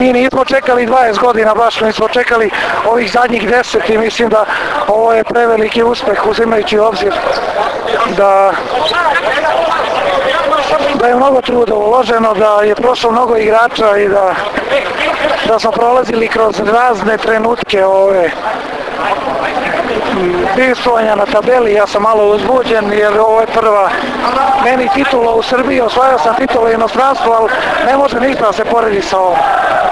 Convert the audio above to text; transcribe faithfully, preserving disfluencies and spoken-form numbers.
Mi nismo čekali dvadeset godina, baš nismo čekali ovih zadnjih deset i mislim da ovo je preveliki uspeh uzimajući u obzir da da je mnogo truda uloženo, da je prošlo mnogo igrača i da, da smo prolazili kroz razne trenutke ove bivstvovanja na tabeli. Ja sam malo uzbuđen jer ovo je prva meni titula u Srbiji, osvajao sam titula u inostranstvu, ali ne može ništa da se poredi sa ovom.